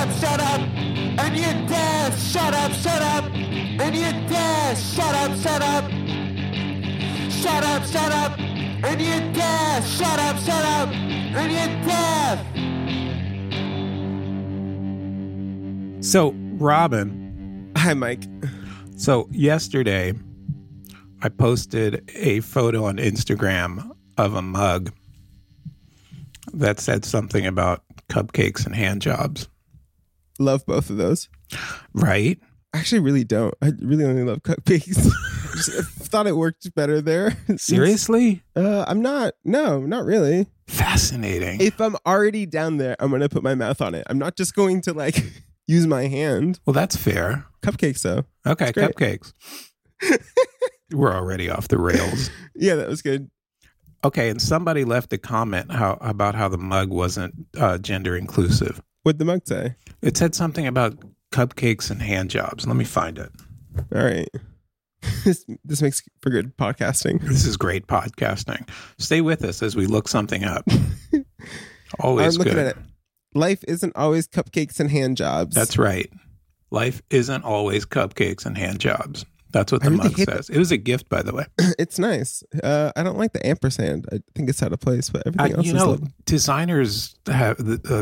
shut up, and you're dead. Shut up, and you're dead. Shut up, and you're dead. Shut up, and you're dead. So, Robin. Hi, Mike. So, yesterday, I posted a photo on Instagram of a mug that said something about cupcakes and hand jobs. Love both of those. Right? I actually really don't. I really only love cupcakes. I thought it worked better there. Seriously? I'm not. No, not really. Fascinating. If I'm already down there, I'm going to put my mouth on it. I'm not just going to like use my hand. Well, that's fair. Cupcakes, though. Okay, cupcakes. We're already off the rails. Yeah, that was good. Okay, and somebody left a comment about how the mug wasn't gender inclusive. What'd the mug say? It said something about cupcakes and hand jobs. Let me find it. All right. This makes for good podcasting. This is great podcasting. Stay with us as we look something up. Always I'm looking good. at it. Life isn't always cupcakes and hand jobs. That's right. Life isn't always cupcakes and hand jobs. That's what the really mug says. It was a gift, by the way. It's nice. I don't like the ampersand. I think it's out of place, but everything else is lovely. Designers have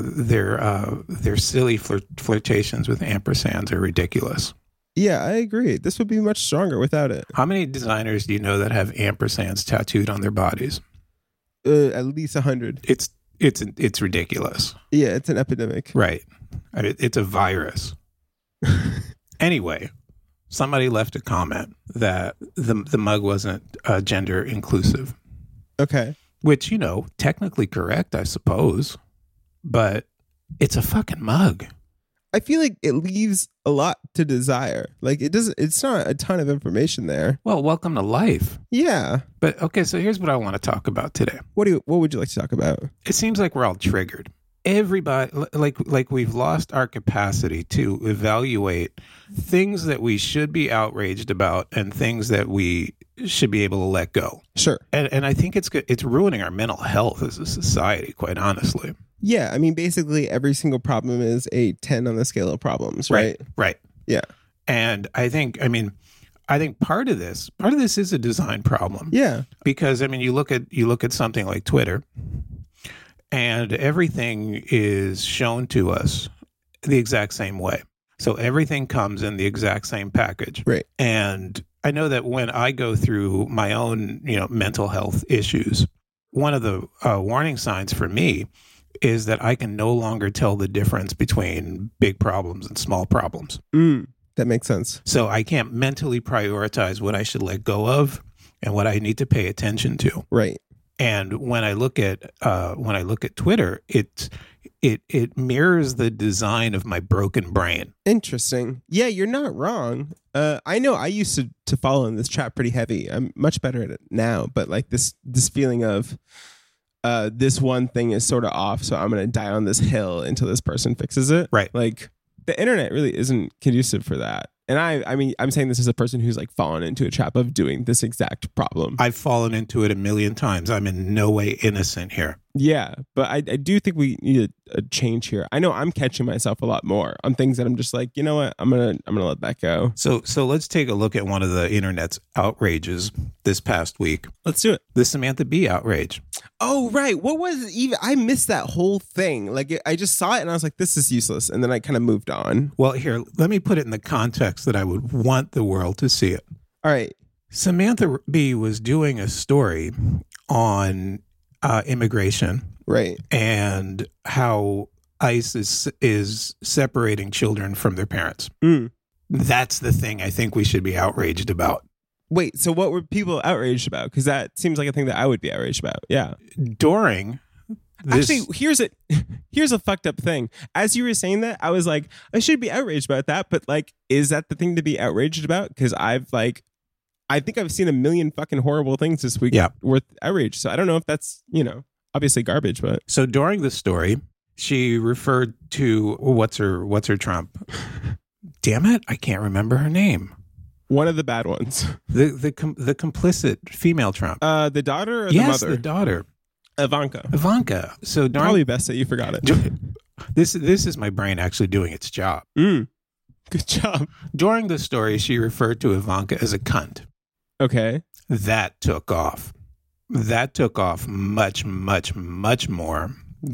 their silly flirtations with ampersands are ridiculous. Yeah, I agree. This would be much stronger without it. How many designers do you know that have ampersands tattooed on their bodies? At least 100. It's ridiculous. Yeah, it's an epidemic. Right. It's a virus. Anyway, somebody left a comment that the mug wasn't gender inclusive. Okay. Which, technically correct, I suppose. But it's a fucking mug. I feel like it leaves a lot to desire. Like it's not a ton of information there. Well, welcome to life. Yeah. But okay, so here's what I want to talk about today. What would you like to talk about? It seems like we're all triggered. Everybody, like we've lost our capacity to evaluate things that we should be outraged about and things that we should be able to let go. Sure. And I think it's ruining our mental health as a society, quite honestly. Yeah, I mean, basically every single problem is a 10 on the scale of problems, right? Right. Yeah. And I think part of this is a design problem. Yeah. Because you look at something like Twitter, and everything is shown to us the exact same way. So everything comes in the exact same package. Right. And I know that when I go through my own, mental health issues, one of the warning signs for me is that I can no longer tell the difference between big problems and small problems. That makes sense. So I can't mentally prioritize what I should let go of and what I need to pay attention to. Right. And when I look at Twitter, it mirrors the design of my broken brain. Interesting. Yeah, you're not wrong. I know I used to follow in this trap pretty heavy. I'm much better at it now, but like this feeling of this one thing is sort of off, so I'm going to die on this hill until this person fixes it. Right. Like the internet really isn't conducive for that. And I mean, I'm saying this as a person who's like fallen into a trap of doing this exact problem. I've fallen into it a million times. I'm in no way innocent here. Yeah, but I do think we need a change here. I know I'm catching myself a lot more on things that I'm just like, you know what, I'm gonna let that go. So let's take a look at one of the internet's outrages this past week. Let's do it. The Samantha Bee outrage. Oh, right. What was it even? I missed that whole thing. Like I just saw it and I was like, this is useless. And then I kind of moved on. Well, here, let me put it in the context that I would want the world to see it. All right. Samantha Bee was doing a story on immigration, right, and how ICE is separating children from their parents. That's the thing I think we should be outraged about. Wait, so what were people outraged about? Because that seems like a thing that I would be outraged about. Yeah. During this... Actually, here's a fucked up thing. As you were saying that, I was like, I should be outraged about that, but like, is that the thing to be outraged about? Because I think I've seen a million fucking horrible things this week worth outrage. So I don't know if that's, obviously garbage, but. So during the story, she referred to what's her Trump? Damn it, I can't remember her name. One of the bad ones. The complicit female Trump. The daughter or the yes, mother? the daughter. Ivanka. So probably best that you forgot it. This is my brain actually doing its job. Good job. During the story, she referred to Ivanka as a cunt. Okay. That took off. That took off much, much, much more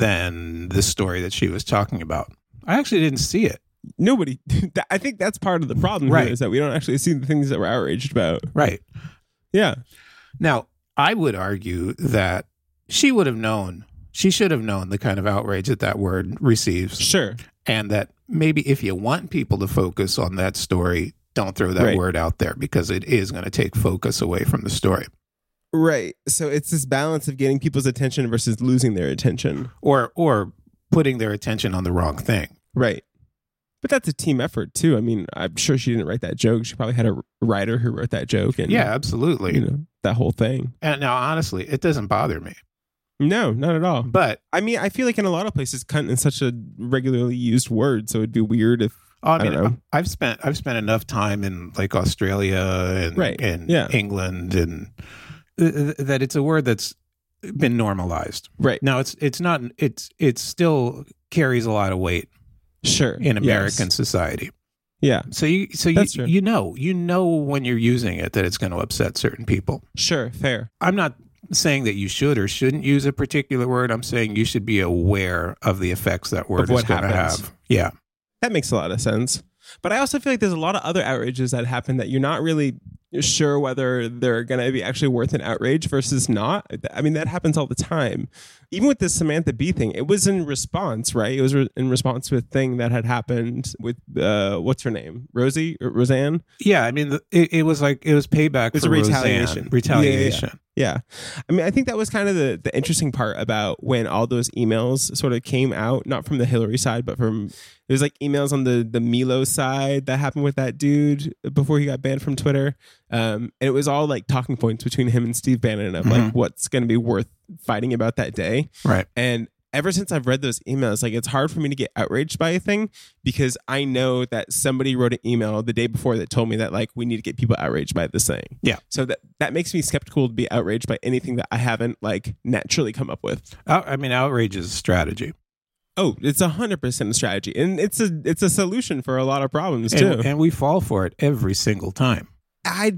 than the story that she was talking about. I actually didn't see it. Nobody. I think that's part of the problem Right. here, is that we don't actually see the things that we're outraged about. Right. Yeah. Now, I would argue that she would have known, she should have known the kind of outrage that word receives. Sure. And that maybe if you want people to focus on that story, don't throw that Right. word out there, because it is going to take focus away from the story. Right. So it's this balance of getting people's attention versus losing their attention. Or putting their attention on the wrong thing. Right. But that's a team effort too. I mean, I'm sure she didn't write that joke. She probably had a writer who wrote that joke, and Yeah, absolutely. you know, that whole thing. And now, honestly, it doesn't bother me. No, not at all. But I mean, I feel like in a lot of places, cunt is such a regularly used word, so it'd be weird if I don't know. mean, I've spent enough time in like Australia and Right. and Yeah. England, and that it's a word that's been normalized. right. Now, it's not. It still carries a lot of weight Sure. in Yes. American society. Yeah. So That's true. you know when you're using it that it's going to upset certain people. Sure. Fair. I'm not saying that you should or shouldn't use a particular word. I'm saying you should be aware of the effects that word Of what is going to happens. have. Yeah. That makes a lot of sense. But I also feel like there's a lot of other outrages that happen that you're not really sure whether they're going to be actually worth an outrage versus not. I mean, that happens all the time. Even with this Samantha Bee thing, it was in response, right? It was in response to a thing that had happened with, what's her name? Roseanne? Yeah. I mean, it was payback was for a retaliation. Roseanne. Retaliation. Yeah. I mean, I think that was kind of the interesting part about when all those emails sort of came out, not from the Hillary side, but from, it was like emails on the Milo side that happened with that dude before he got banned from Twitter. And it was all like talking points between him and Steve Bannon of like what's going to be worth fighting about that day. Right. And ever since I've read those emails, like it's hard for me to get outraged by a thing because I know that somebody wrote an email the day before that told me that like we need to get people outraged by this thing. Yeah. So that makes me skeptical to be outraged by anything that I haven't like naturally come up with. I mean, outrage is a strategy. Oh, it's 100% a strategy, and it's a solution for a lot of problems too. And we fall for it every single time. On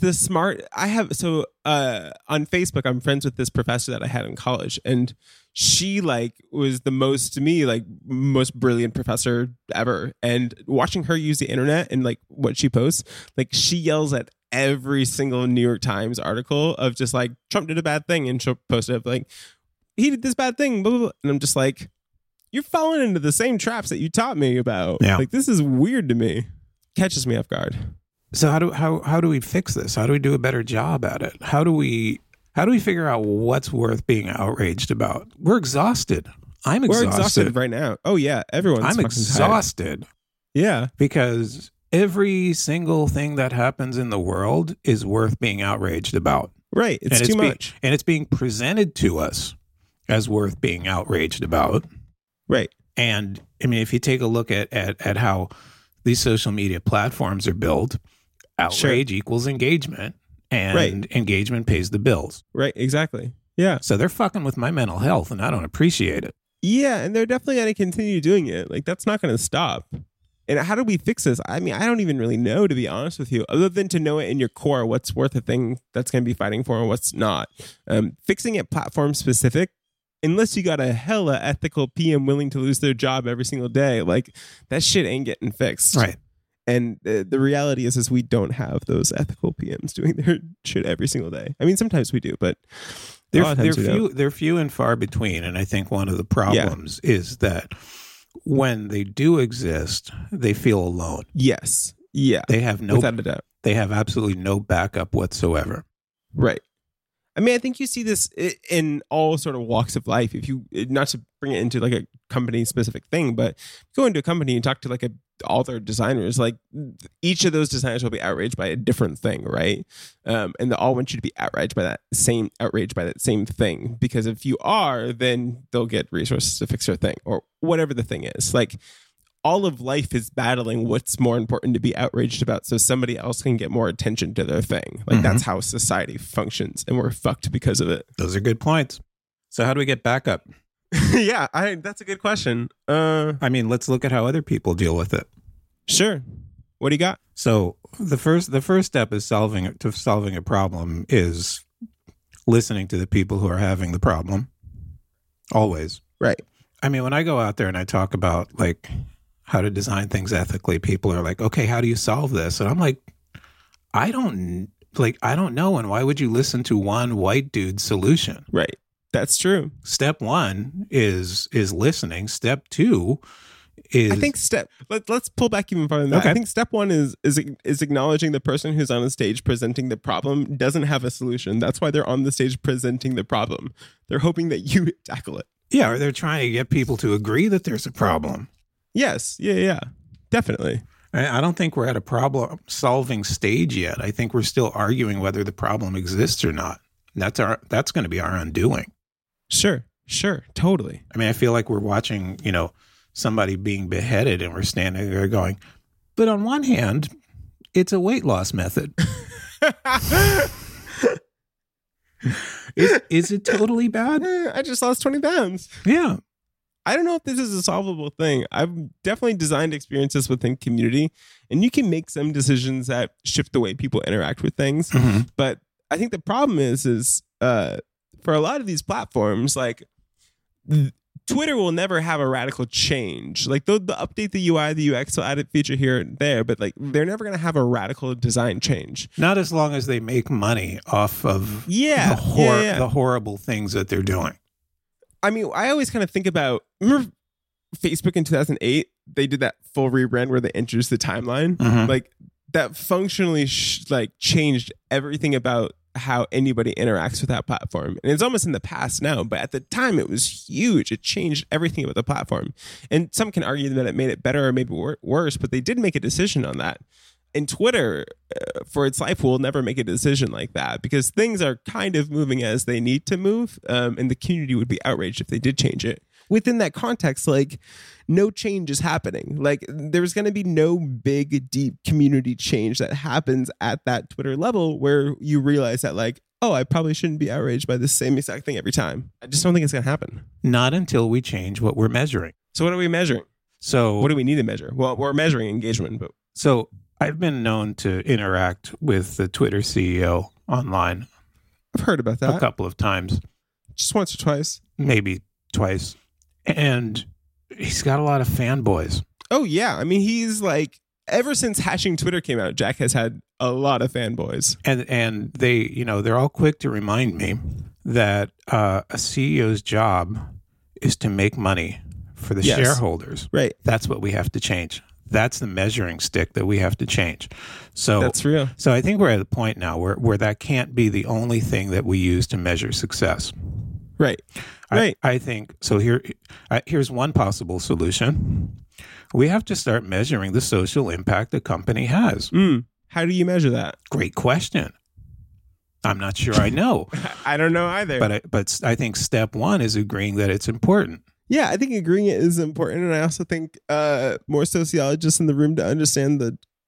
Facebook, I'm friends with this professor that I had in college, and she like was the most brilliant professor ever. And watching her use the internet and like what she posts, like she yells at every single New York Times article of just like Trump did a bad thing, and she'll post it like he did this bad thing, blah, blah, blah. And I'm just like, you're falling into the same traps that you taught me about. Yeah. Like this is weird to me. Catches me off guard. So how do we fix this? How do we do a better job at it? How do we figure out what's worth being outraged about? We're exhausted. I'm exhausted. We're exhausted right now. Oh yeah, everyone's I'm fucking exhausted tired. Yeah. because every single thing that happens in the world is worth being outraged about. Right. It's And too being- much. and it's being presented to us as worth being outraged about. Right. And I mean, if you take a look at how these social media platforms are built, outrage equals engagement, and Right. engagement pays the bills. Right. Exactly. Yeah. So they're fucking with my mental health, and I don't appreciate it. Yeah. And they're definitely going to continue doing it. Like that's not going to stop. And how do we fix this? I mean, I don't even really know, to be honest with you, other than to know it in your core, what's worth a thing that's going to be fighting for and what's not. Fixing it platform specific, unless you got a hella ethical PM willing to lose their job every single day, like that shit ain't getting fixed. Right. And the reality is we don't have those ethical PMs doing their shit every single day. I mean, sometimes we do, but a lot of times we don't. They're few and far between. And I think one of the problems is that when they do exist, they feel alone. Yes. Yeah. They have Without a doubt. they have absolutely no backup whatsoever. Right. I mean, I think you see this in all sort of walks of life. If you, not to bring it into like a company specific thing, but go into a company and talk to like all their designers, like each of those designers will be outraged by a different thing, right? And they all want you to be outraged by that same thing, because if you are, then they'll get resources to fix their thing or whatever the thing is. Like all of life is battling what's more important to be outraged about so somebody else can get more attention to their thing. Like that's how society functions, and we're fucked because of it. Those are good points. So how do we get backup? Yeah, that's a good question. I mean, let's look at how other people deal with it. Sure. What do you got? So the first step is solving a problem is listening to the people who are having the problem. Always. Right. I mean, when I go out there and I talk about like how to design things ethically, people are like, okay, how do you solve this? And I'm like, I don't know. And why would you listen to one white dude's solution? Right. That's true. Step one is listening. Step two is, I think let's pull back even farther than that. Okay. I think step one is acknowledging the person who's on the stage presenting the problem doesn't have a solution. That's why they're on the stage presenting the problem. They're hoping that you tackle it. yeah, or they're trying to get people to agree that there's a problem. Yes. Yeah. Definitely. I don't think we're at a problem solving stage yet. I think we're still arguing whether the problem exists or not. That's going to be our undoing. Sure. Totally. I mean, I feel like we're watching, somebody being beheaded and we're standing there going, but on one hand, it's a weight loss method. Is it totally bad? I just lost 20 pounds. Yeah. I don't know if this is a solvable thing. I've definitely designed experiences within community, and you can make some decisions that shift the way people interact with things. Mm-hmm. But I think the problem is for a lot of these platforms, like Twitter will never have a radical change. Like they'll update the UI, the UX, they'll add a feature here and there, but like they're never going to have a radical design change. Not as long as they make money off of Yeah, the horrible things that they're doing. I mean, I always kind of think about, remember Facebook in 2008? They did that full rebrand where they introduced the timeline. Mhm. Like that functionally changed everything about how anybody interacts with that platform. And it's almost in the past now, but at the time it was huge. It changed everything about the platform. And some can argue that it made it better or maybe worse, but they did make a decision on that. And Twitter, for its life, will never make a decision like that because things are kind of moving as they need to move. And the community would be outraged if they did change it. Within that context, like no change is happening. Like there's going to be no big, deep community change that happens at that Twitter level where you realize that like, oh, I probably shouldn't be outraged by the same exact thing every time. I just don't think it's going to happen. Not until we change what we're measuring. So what are we measuring? So What do we need to measure? Well, we're measuring engagement, but So I've been known to interact with the Twitter CEO online I've heard about a that. couple of times, Just once or twice. maybe twice. And he's got a lot of fanboys. Oh, yeah. I mean, he's like, ever since Hashing Twitter came out, Jack has had a lot of fanboys. And they, they're all quick to remind me that a CEO's job is to make money for the Yes. shareholders. Right. That's what we have to change. That's the measuring stick that we have to change. So That's real. So I think we're at a point now where that can't be the only thing that we use to measure success. Right. Right. I think so. Here's one possible solution. We have to start measuring the social impact the company has. How do you measure that? Great question. I'm not sure I know, I don't know either. but I think step one is agreeing that it's important. Yeah, I think agreeing it is important, and I also think more sociologists in the room to understand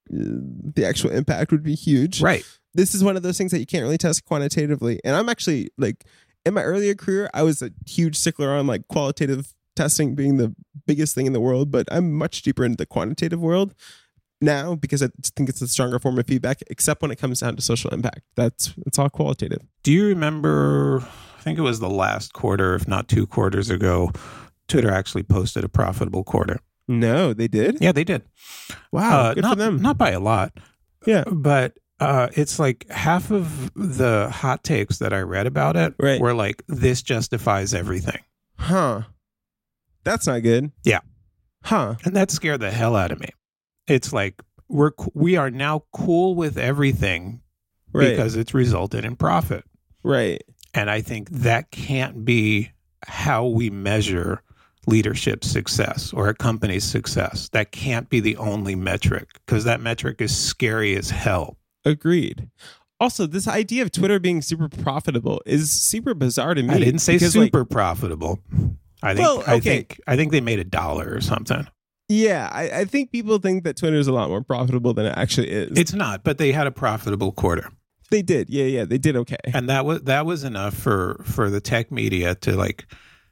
the actual impact would be huge. Right. This is one of those things that you can't really test quantitatively, and I'm actually like in my earlier career, I was a huge stickler on like qualitative testing being the biggest thing in the world, but I'm much deeper into the quantitative world now because I think it's a stronger form of feedback, except when it comes down to social impact. It's all qualitative. Do you remember, I think it was the last quarter, if not 2 quarters ago, Twitter actually posted a profitable quarter. No, they did? Yeah, they did. Wow, good for them. Not by a lot. Yeah. But it's like half of the hot takes that I read about it Right. were like, this justifies everything. Huh. That's not good. Yeah. Huh. And that scared the hell out of me. It's like, we are now cool with everything Right. because it's resulted in profit. Right. And I think that can't be how we measure leadership success or a company's success. That can't be the only metric because that metric is scary as hell. Agreed. Also, this idea of Twitter being super profitable is super bizarre to me. I didn't say because, super profitable. I think Well, okay. I think they made $1 or something. Yeah, I think people think that Twitter is a lot more profitable than it actually is. It's not, but they had a profitable quarter. They did. Yeah, they did okay. And that was enough for the tech media to like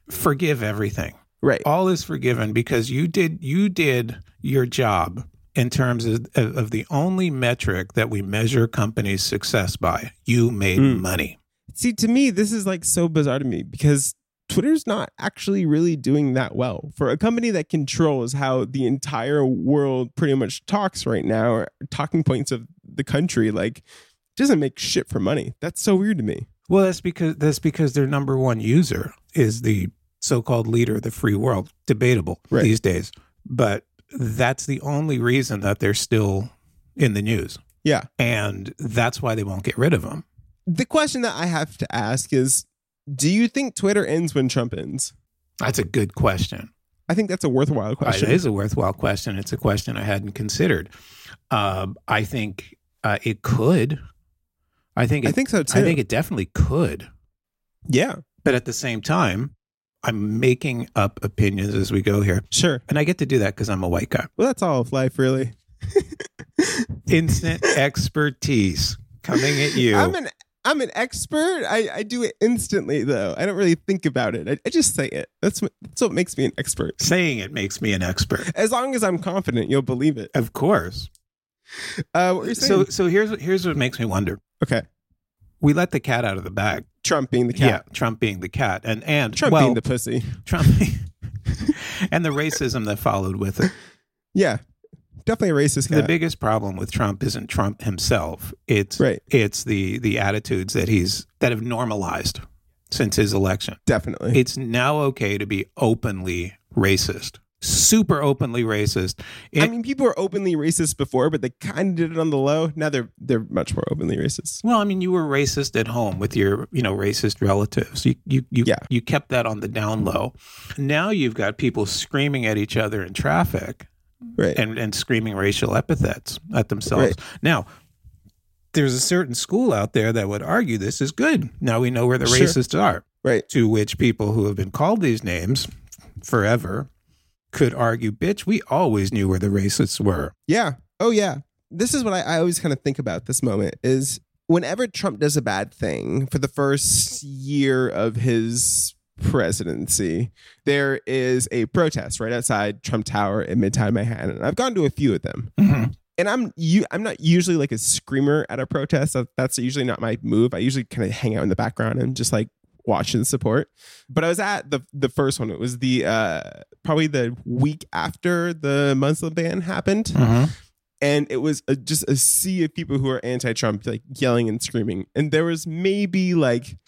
forgive everything. Right. All is forgiven because you did your job in terms of the only metric that we measure companies' success by. You made money. See, to me, this is like so bizarre to me because Twitter's not actually really doing that well. For a company that controls how the entire world pretty much talks right now, or talking points of the country, like, doesn't make shit for money. That's so weird to me. Well, that's because their number one user is the so-called leader of the free world. Debatable these days. But that's the only reason that they're still in the news. Yeah. And that's why they won't get rid of them. The question that I have to ask is, do you think Twitter ends when Trump ends? That's a good question. I think that's a worthwhile question. It is a worthwhile question. It's a question I hadn't considered. I think it could. I think so too. I think it definitely could. Yeah. But at the same time, I'm making up opinions as we go here. Sure. And I get to do that because I'm a white guy. Well, that's all of life, really. Instant expertise coming at you. I'm an expert. I do it instantly, though. I don't really think about it. I just say it. That's what makes me an expert. Saying it makes me an expert. As long as I'm confident, you'll believe it. Of course. What were you saying? So here's what makes me wonder. Okay. We let the cat out of the bag. Trump being the cat. Yeah, Trump being the cat. And Trump being the pussy. Trump and the racism that followed with it. Yeah. Definitely a racist cat. The biggest problem with Trump isn't Trump himself. It's the attitudes that have normalized since his election. Definitely. It's now okay to be openly racist. Super openly racist. I mean, people were openly racist before, but they kind of did it on the low. Now they're much more openly racist. Well, I mean, you were racist at home with your, racist relatives. You kept that on the down low. Now you've got people screaming at each other in traffic, right, and screaming racial epithets at themselves. Right. Now, there's a certain school out there that would argue this is good. Now we know where the racists are. Right. To which people who have been called these names forever could argue, bitch, we always knew where the racists were. Yeah. Oh, yeah. This is what I always kind of think about this moment is whenever Trump does a bad thing for the first year of his presidency, there is a protest right outside Trump Tower in Midtown Manhattan. And I've gone to a few of them. Mm-hmm. And I'm not usually like a screamer at a protest. That's usually not my move. I usually kind of hang out in the background and just like watch and support. But I was at the first one. It was the probably the week after the Muslim ban happened. Mm-hmm. And it was just a sea of people who are anti-Trump, like yelling and screaming. And there was maybe like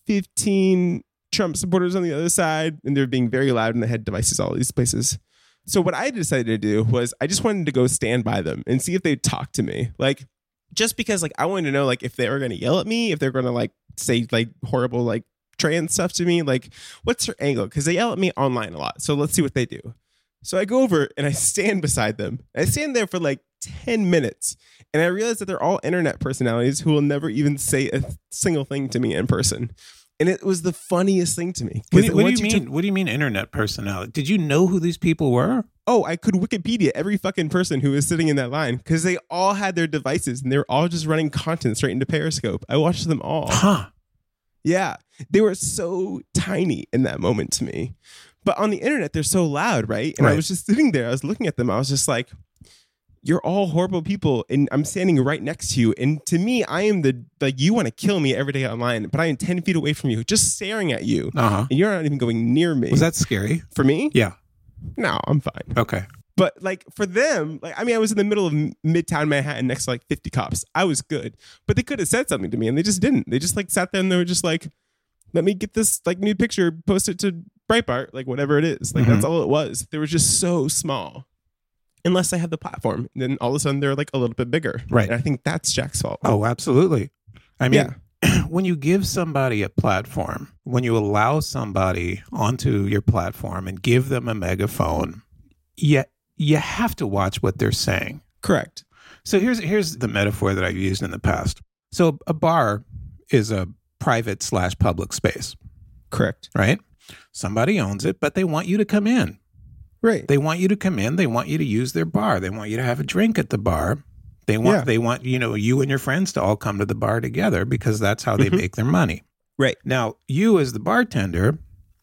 15 Trump supporters on the other side, and they're being very loud, and they had devices all these places. So what I decided to do was I just wanted to go stand by them and see if they'd talk to me. Like, just because like I wanted to know like if they were going to yell at me, if they're going to like say like horrible like trans stuff to me, like what's their angle? Because they yell at me online a lot. So let's see what they do. So I go over and I stand beside them. I stand there for like 10 minutes. And I realize that they're all internet personalities who will never even say a single thing to me in person. And it was the funniest thing to me. What do you mean? What do you mean internet personality? Did you know who these people were? Oh, I could Wikipedia every fucking person who was sitting in that line because they all had their devices and they were all just running content straight into Periscope. I watched them all. Huh. Yeah. They were so tiny in that moment to me. But on the internet, they're so loud, right? And I was just sitting there. I was looking at them. I was just like, you're all horrible people. And I'm standing right next to you. And to me, I am you want to kill me every day online, but I am 10 feet away from you, just staring at you. Uh-huh. And you're not even going near me. Was that scary? For me? Yeah. No, I'm fine. Okay. But like for them, like, I mean, I was in the middle of Midtown Manhattan next to like 50 cops. I was good, but they could have said something to me and they just didn't. They just like sat there and they were just like, let me get this like new picture, post it to Breitbart, like whatever it is. Like that's all it was. They were just so small. Unless they had the platform, then all of a sudden they're like a little bit bigger. Right. And I think that's Jack's fault. Oh, absolutely. I mean, when you give somebody a platform, when you allow somebody onto your platform and give them a megaphone, you have to watch what they're saying. Correct. So here's the metaphor that I've used in the past. So a bar is a private/public space. Correct. Right? Somebody owns it, but they want you to come in. Right. They want you to come in. They want you to use their bar. They want you to have a drink at the bar. They want you and your friends to all come to the bar together because that's how they make their money. Right. Now, you as the bartender,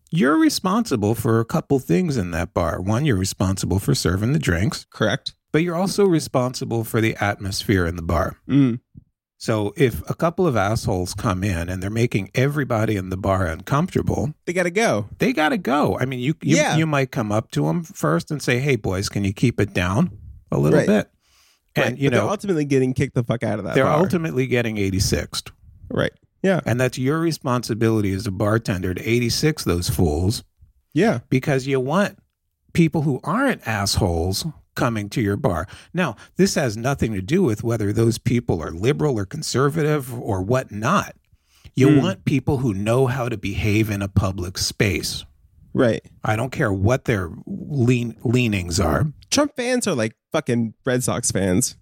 you're responsible for a couple things in that bar. One, you're responsible for serving the drinks, Correct. but you're also responsible for the atmosphere in the bar. Mm. So if a couple of assholes come in and they're making everybody in the bar uncomfortable, They got to go. they got to go. I mean, you might come up to them first and say, "Hey, boys, can you keep it down a little Right. bit?" Right. And But they're ultimately getting kicked the fuck out of that they're bar. ultimately getting 86th. Right. Yeah. And that's your responsibility as a bartender to 86 those fools, Yeah. because you want people who aren't assholes coming to your bar. Now, this has nothing to do with whether those people are liberal or conservative or whatnot. You want people who know how to behave in a public space. Right. I don't care what their leanings are. Trump fans are like fucking Red Sox fans.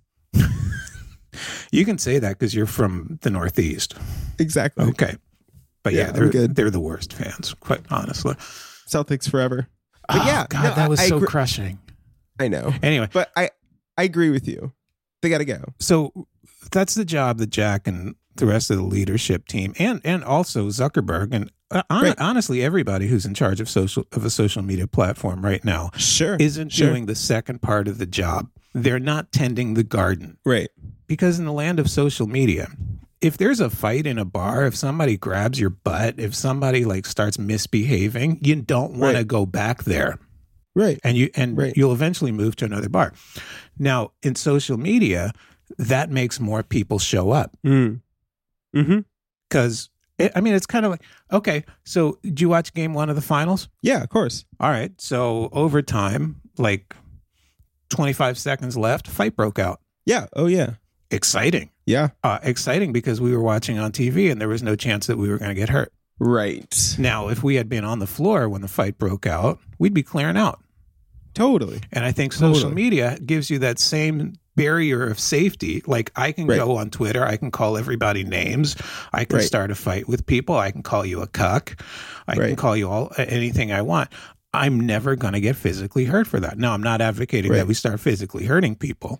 You can say that because you're from the Northeast. Exactly. Okay. But Yeah, yeah, I'm good. they're the worst fans, quite honestly. Celtics forever. But Oh, yeah, God, no, that was I so agree- crushing. I know. Anyway, But I agree with you. They got to go. so that's the job that Jack and the rest of the leadership team and also Zuckerberg and Right. honestly everybody who's in charge of a social media platform right now Sure. isn't doing the second part of the job. They're not tending the garden, Right. because in the land of social media, if there's a fight in a bar, if somebody grabs your butt, if somebody like starts misbehaving, you don't want to Right. go back there. Right. And Right. you'll eventually move to another bar. Now, in social media, that makes more people show up Mm-hmm. because it's kind of like, okay, so did you watch game 1 of the finals? Yeah, of course. All right, so overtime, like 25 seconds left, fight broke out. Yeah. Oh, yeah. Exciting. Yeah. Exciting because we were watching on TV and there was no chance that we were going to get hurt. Right. Now, if we had been on the floor when the fight broke out, we'd be clearing out. Totally. And I think social Totally. media gives you that same barrier of safety. Like I can Right. go on Twitter, I can call everybody names, I can Right. start a fight with people, I can call you a cuck, I can Right. call you anything I want. I'm never going to get physically hurt for that. Now, I'm not advocating Right. that we start physically hurting people.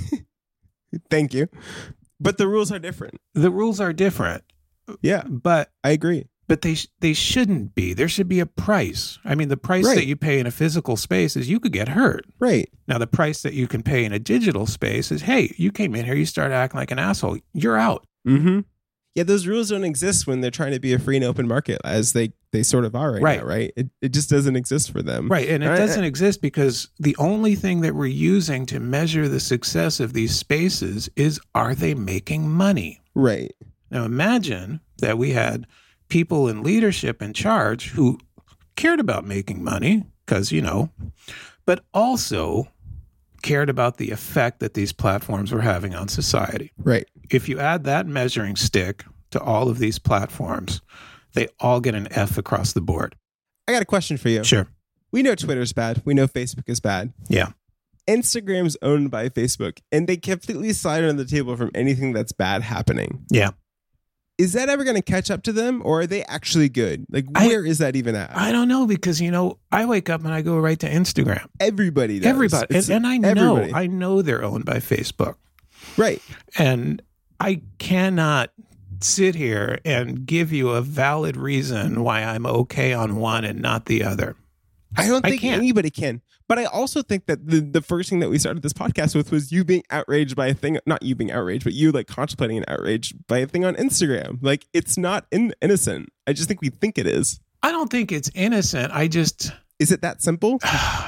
Thank you. But the rules are different. The rules are different, Yeah. but I agree. they shouldn't be. There should be a price. I mean, the price Right. that you pay in a physical space is you could get hurt. Right. Now, the price that you can pay in a digital space is, hey, you came in here, you started acting like an asshole, you're out. Mm-hmm. Yeah, those rules don't exist when they're trying to be a free and open market, as they sort of are right now, right? It just doesn't exist for them. Right. And it doesn't exist because the only thing that we're using to measure the success of these spaces is, are they making money? Right. Now, imagine that we had people in leadership in charge who cared about making money because, but also cared about the effect that these platforms were having on society. Right. If you add that measuring stick to all of these platforms, they all get an F across the board. I got a question for you. Sure. We know Twitter's bad. We know Facebook is bad. Yeah. Instagram's owned by Facebook, and they completely slide on the table from anything that's bad happening. Yeah. Is that ever going to catch up to them, or are they actually good? Like, where is that even at? I don't know because, I wake up and I go right to Instagram. Everybody does. Everybody. It's And everybody. I know they're owned by Facebook. Right. And I cannot sit here and give you a valid reason why I'm okay on one and not the other. I don't I think can't. anybody can. But I also think that the first thing that we started this podcast with was you being outraged by a thing, not you being outraged, but you like contemplating an outrage by a thing on Instagram. Like, it's not innocent. I just think we think it is. I don't think it's innocent. Is it that simple?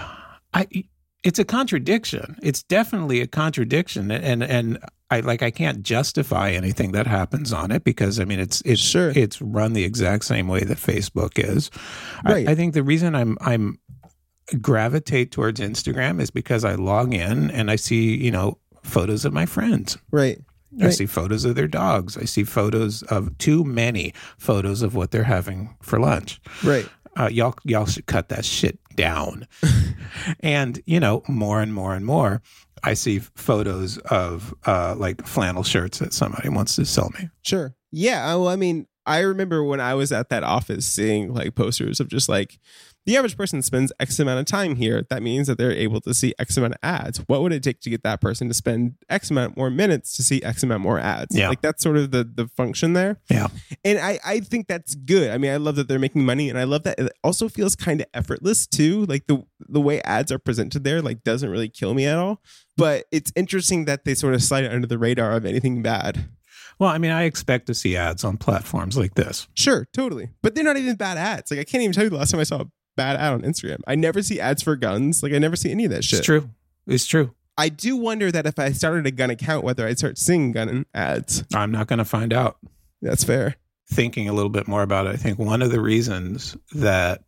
It's a contradiction. It's definitely a contradiction. And I can't justify anything that happens on it because it's Sure. it's run the exact same way that Facebook is. Right. I think the reason I'm gravitate towards Instagram is because I log in and I see, photos of my friends. Right. I see photos of their dogs. I see photos of too many photos of what they're having for lunch. Right. Y'all should cut that shit down. And, more and more and more, I see photos of like flannel shirts that somebody wants to sell me. Sure. Yeah. Well, I remember when I was at that office seeing like posters of just like the average person spends X amount of time here. That means that they're able to see X amount of ads. What would it take to get that person to spend X amount more minutes to see X amount more ads? Yeah. Like that's sort of the function there. Yeah. And I think that's good. I mean, I love that they're making money, and I love that it also feels kind of effortless too. Like the way ads are presented there, like doesn't really kill me at all. But it's interesting that they sort of slide under the radar of anything bad. Well, I mean, I expect to see ads on platforms like this. Sure, totally. But they're not even bad ads. Like I can't even tell you the last time I saw a bad ad on Instagram. I never see ads for guns. Like I never see any of that shit. It's true. It's true. I do wonder that if I started a gun account, whether I'd start seeing gun ads. I'm not going to find out. That's fair. Thinking a little bit more about it, I think one of the reasons that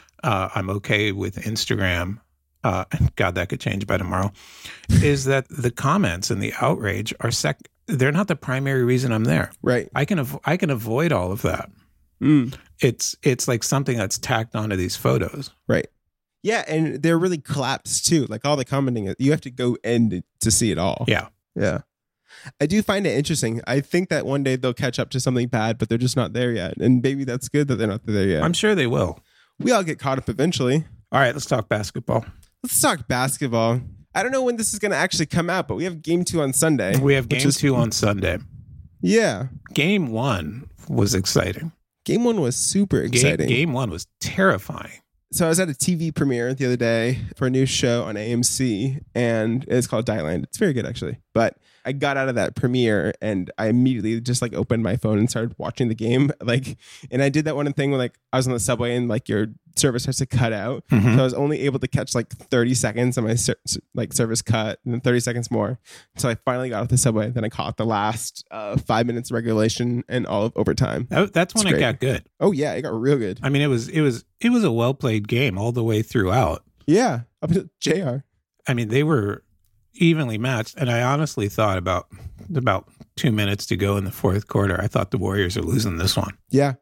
I'm okay with Instagram, and God, that could change by tomorrow, is that the comments and the outrage are they're not the primary reason I'm there. Right. I can avoid all of that. Mm. It's like something that's tacked onto these photos. Right. Yeah, and they're really collapsed too. Like all the commenting, you have to go in to see it all. Yeah. Yeah. I do find it interesting. I think that one day they'll catch up to something bad, but they're just not there yet. And maybe that's good that they're not there yet. I'm sure they will. We all get caught up eventually. All right, let's talk basketball. Let's talk basketball. I don't know when this is going to actually come out, but we have game 2 on Sunday. We have game 2 on Sunday. Yeah. Game 1 was exciting. Game 1 was super exciting. Game 1 was terrifying. So I was at a TV premiere the other day for a new show on AMC, and it's called Dietland. It's very good, actually. But I got out of that premiere, and I immediately just like opened my phone and started watching the game. Like, and I did that one thing where like I was on the subway and like your service has to cut out. Mm-hmm. So I was only able to catch like 30 seconds and my service cut, and then 30 seconds more. So I finally got off the subway. Then I caught the last 5 minutes of regulation and all of overtime. That's when it got good. Oh yeah, it got real good. I mean, it was a well played game all the way throughout. Yeah, up until JR. I mean, they were evenly matched, and I honestly thought about 2 minutes to go in the fourth quarter, I thought the Warriors are losing this one. Yeah.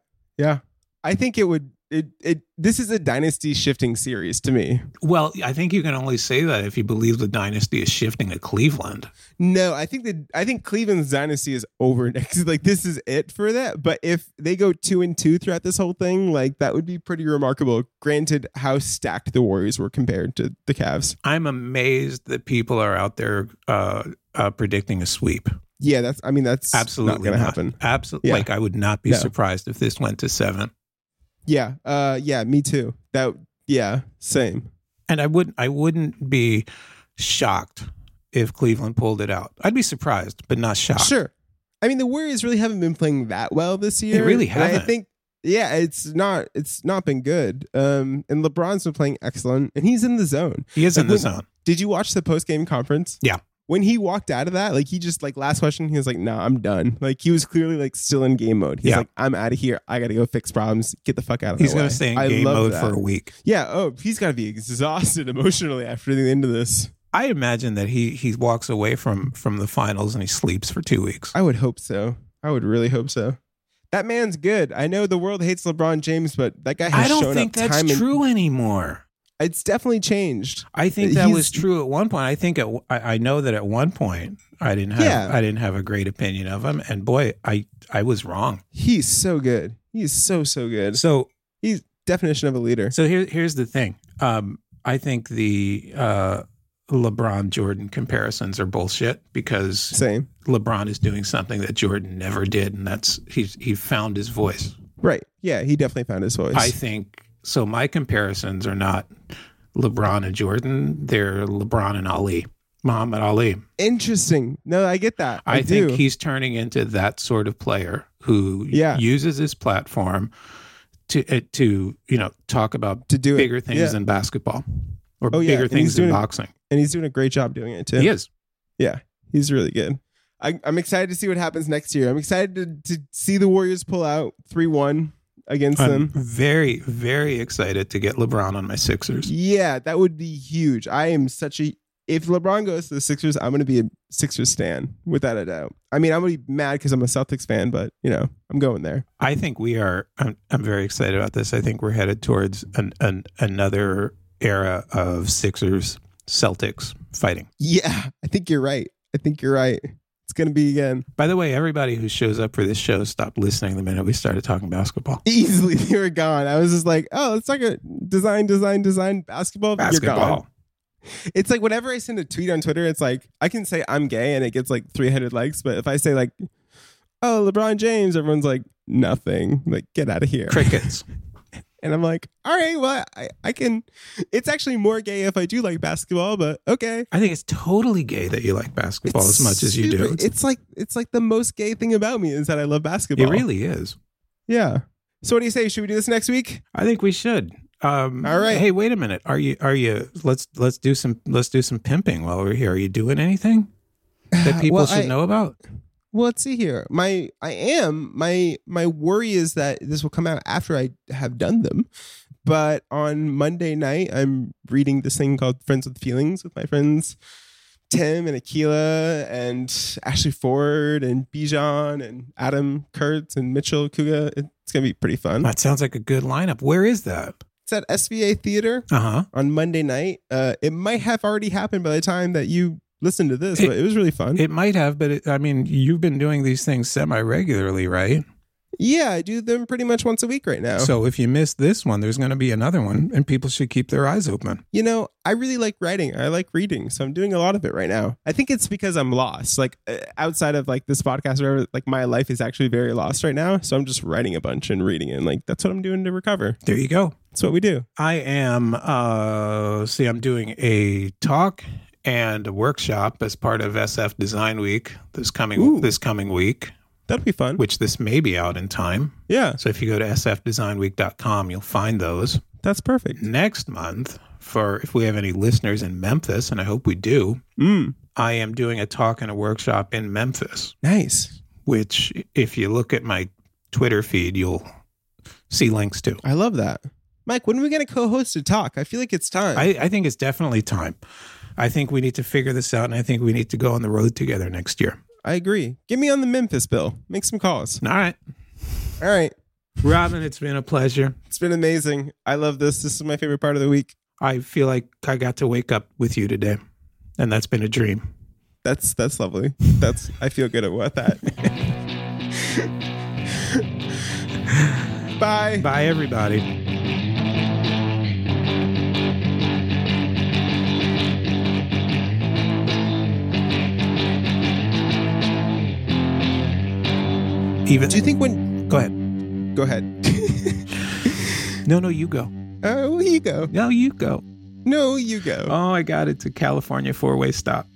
I think it would. This is a dynasty shifting series to me. Well, I think you can only say that if you believe the dynasty is shifting to Cleveland. No, I think Cleveland's dynasty is over next. Like this is it for that. But if they go 2-2 throughout this whole thing, like that would be pretty remarkable. Granted, how stacked the Warriors were compared to the Cavs. I'm amazed that people are out there predicting a sweep. Yeah, that's absolutely not going to happen. Absolutely, yeah. Like I would not be surprised if this went to 7. Yeah, me too. Same. And I wouldn't be shocked if Cleveland pulled it out. I'd be surprised, but not shocked. Sure. I mean, the Warriors really haven't been playing that well this year. They really haven't. I think, it's not been good. And LeBron's been playing excellent, and he's in the zone. He is in the zone. Did you watch the post-game conference? Yeah. When he walked out of that, like he just like last question, he was like, "No, I'm done." Like he was clearly like still in game mode. He's like, "I'm out of here. I got to go fix problems. Get the fuck out of my way." He's going to stay in game mode for a week. Yeah. Oh, he's got to be exhausted emotionally after the end of this. I imagine that he walks away from the finals and he sleeps for 2 weeks. I would hope so. I would really hope so. That man's good. I know the world hates LeBron James, but that guy has shown up. I don't think that's true anymore. It's definitely changed. I think that was true at one point. I think I know that at one point I didn't have a great opinion of him, and boy, I was wrong. He's so good. He's so good. So he's definition of a leader. So here's the thing. I think the LeBron Jordan comparisons are bullshit because same. LeBron is doing something that Jordan never did, and that's he found his voice. Right. Yeah, he definitely found his voice. I think. So my comparisons are not LeBron and Jordan. They're LeBron and Ali, Muhammad Ali. Interesting. No, I get that. I think he's turning into that sort of player who uses his platform to talk about bigger things than basketball or bigger things than boxing. And he's doing a great job doing it too. He is. Yeah, he's really good. I'm excited to see what happens next year. I'm excited to see the Warriors pull out 3-1. Against them. Very, very excited to get LeBron on my Sixers. Yeah, that would be huge. I am if LeBron goes to the Sixers, I'm going to be a Sixers stan without a doubt. I mean, I'm going to be mad because I'm a Celtics fan, but I'm going there. I think we are. I'm very excited about this. I think we're headed towards another era of Sixers Celtics fighting. Yeah, I think you're right. It's It's going to be again. By the way, everybody who shows up for this show stopped listening the minute we started talking basketball. Easily, they were gone. I was just like, oh, let's talk a design, basketball. You're gone. It's like whenever I send a tweet on Twitter, it's like I can say I'm gay and it gets like 300 likes. But if I say like, oh, LeBron James, everyone's like, nothing. Like, get out of here. Crickets. And I'm like, all right, well, I can. It's actually more gay if I do like basketball, but okay. I think it's totally gay that you like basketball as much as you do. It's like the most gay thing about me is that I love basketball. It really is. Yeah. So what do you say? Should we do this next week? I think we should. All right. Hey, wait a minute. Are you? Let's do some pimping while we're here. Are you doing anything that people should know about? Well, let's see here. My worry is that this will come out after I have done them. But on Monday night, I'm reading this thing called Friends with Feelings with my friends Tim and Akila and Ashley Ford and Bijan and Adam Kurtz and Mitchell Kuga. It's going to be pretty fun. That sounds like a good lineup. Where is that? It's at SVA Theater on Monday night. It might have already happened by the time that you listen to this, but it was really fun. It might have, but you've been doing these things semi-regularly, right? Yeah, I do them pretty much once a week right now. So if you miss this one, there's going to be another one, and people should keep their eyes open. You know, I really like writing. I like reading, so I'm doing a lot of it right now. I think it's because I'm lost. Like outside of like this podcast or whatever, like my life is actually very lost right now. So I'm just writing a bunch and reading it. And like that's what I'm doing to recover. There you go. That's what we do. I am. I'm doing a talk and a workshop as part of SF Design Week this coming week. That'd be fun. Which this may be out in time. Yeah. So if you go to sfdesignweek.com, you'll find those. That's perfect. Next month, if we have any listeners in Memphis, and I hope we do, I am doing a talk and a workshop in Memphis. Nice. Which, if you look at my Twitter feed, you'll see links to. I love that. Mike, when are we going to co-host a talk? I feel like it's time. I think it's definitely time. I think we need to figure this out, and I think we need to go on the road together next year. I agree. Get me on the Memphis bill. Make some calls. All right. Robin, it's been a pleasure. It's been amazing. I love this. This is my favorite part of the week. I feel like I got to wake up with you today, and that's been a dream. That's lovely. I feel good about that. Bye. Bye, everybody. Do you think when... Go ahead. Go ahead. No, you go. Oh, you go. No, you go. No, you go. Oh, I got it to California 4-way stop.